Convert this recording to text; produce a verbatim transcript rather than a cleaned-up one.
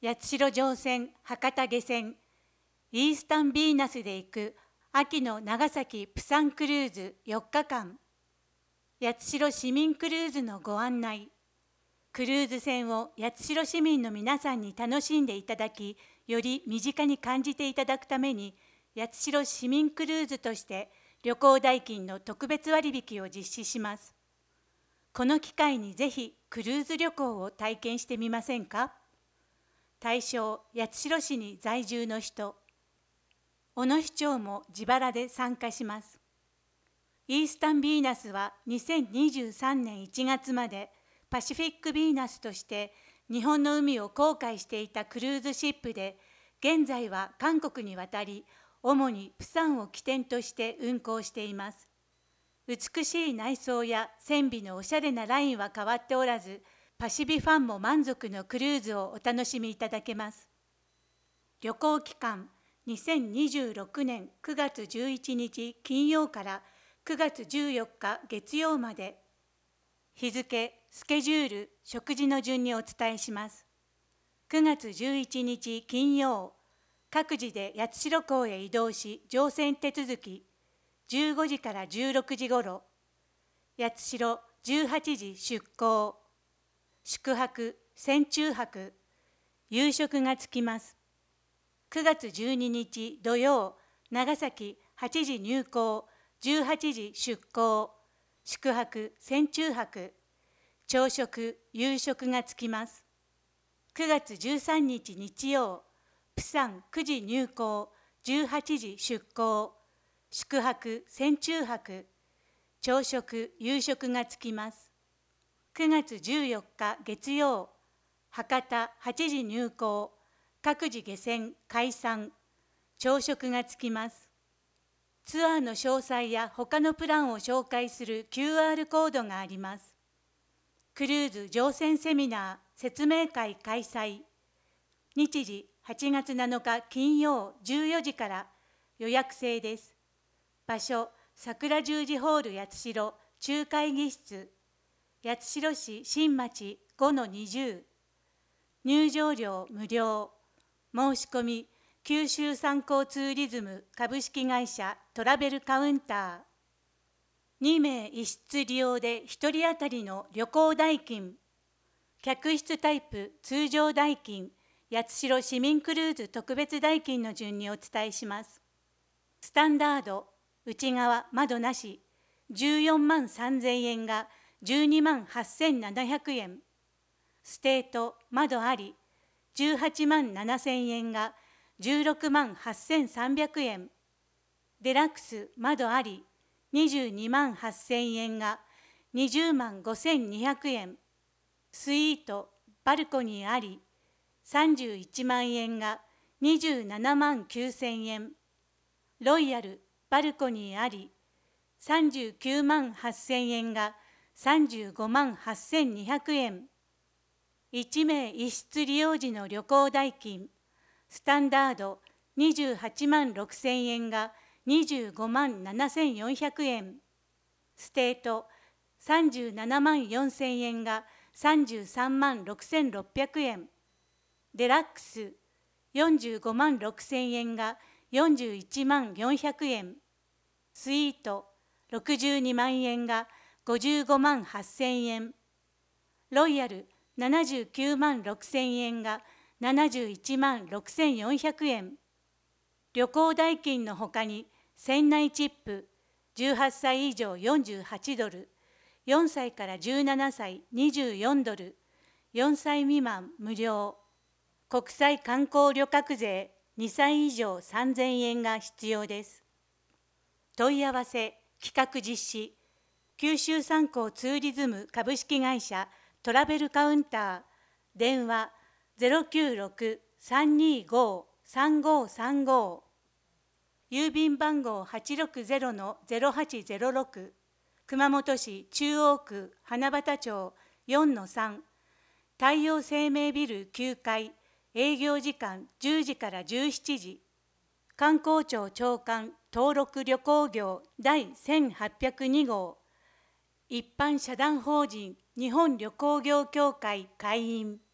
八代乗船博多下船、イースタンヴィーナスで行く秋の長崎プサンクルーズよっかかん、八代市民クルーズのご案内。クルーズ船を八代市民の皆さんに楽しんでいただき、より身近に感じていただくために、八代市民クルーズとして旅行代金の特別割引を実施します。この機会にぜひクルーズ旅行を体験してみませんか？対象、八代市に在住の人。小野市長も自腹で参加します。イースタンヴィーナスはにせんにじゅうさんねんいちがつまでパシフィックヴィーナスとして日本の海を航海していたクルーズシップで、現在は韓国に渡り、主にプサンを起点として運航しています。美しい内装や船尾のおしゃれなラインは変わっておらず、パシビファンも満足のクルーズをお楽しみいただけます。旅行期間、にせんにじゅうろくねんくがつじゅういちにち金曜からくがつじゅうよっか月曜まで。日付、スケジュール、食事の順にお伝えします。くがつじゅういちにち金曜、各自で八代港へ移動し乗船手続き、じゅうごじからじゅうろくじごろ、八代じゅうはちじ出港、宿泊、船中泊、夕食がつきます。くがつじゅうににち土曜、長崎はちじ入港、じゅうはちじ出港、宿泊、船中泊、朝食、夕食がつきます。くがつじゅうさんにち日曜、プサンくじ入港、じゅうはちじ出港、宿泊、船中泊、朝食、夕食がつきます。くがつじゅうよっか月曜、博多はちじ入港、各自下船、解散、朝食がつきます。ツアーの詳細や他のプランを紹介する キューアール コードがあります。クルーズ乗船セミナー説明会開催。日時はちがつなのか金曜じゅうよじから予約制です。場所、桜十字ホール八代中会議室、八代市新町 ごのにじゅう。入場料無料。申し込み、九州参考ツーリズム株式会社トラベルカウンター。にめいいしつ利用でひとり当たりの旅行代金。客室タイプ通常代金、八代市民クルーズ特別代金の順にお伝えします。スタンダード、内側窓なし、じゅうよんまんさんぜんえんがじゅうにまんはっせんななひゃくえん。ステート、窓あり、じゅうはちまんななせんえんがじゅうろくまんはっせんさんびゃくえん。デラックス、窓あり、にじゅうにまんはっせんえんがにじゅうまんごせんにひゃくえん。スイート、バルコニーあり、さんじゅういちまんえんがにじゅうななまんきゅうせんえん。ロイヤル、バルコニーあり、さんじゅうきゅうまんはっせんえんがさんじゅうごまんはっせんにひゃくえん。いちめいいしつ利用時の旅行代金、スタンダードにじゅうはちまんろくせんえんがにじゅうごまんななせんよんひゃくえん。ステートさんじゅうななまんよんせんえんがさんじゅうさんまんろくせんろっぴゃくえん。デラックスよんじゅうごまんろくせんえんがよんじゅういちまんよんひゃくえん。スイートろくじゅうにまんえんがごじゅうごまんはっせんえん。ロイヤルななじゅうきゅうまんろくせんえんがななじゅういちまんろくせんよんひゃくえん。旅行代金のほかに船内チップじゅうはっさい以上よんじゅうはちドル、よんさいからじゅうななさいにじゅうよんドル、よんさい未満無料、国際観光旅客税にさい以上さんぜんえんが必要です。問い合わせ、企画実施、九州参考ツーリズム株式会社トラベルカウンター、電話 ゼロきゅうろく さんにご さんごさんご、郵便番号 はちろくゼロ の ゼロはちゼロろく、熊本市中央区花畑町 よんのさん、太陽生命ビルきゅうかい、営業時間じゅうじからじゅうしちじ、観光庁長官登録旅行業第せんはっぴゃくにごう、一般社団法人日本旅行業協会会員。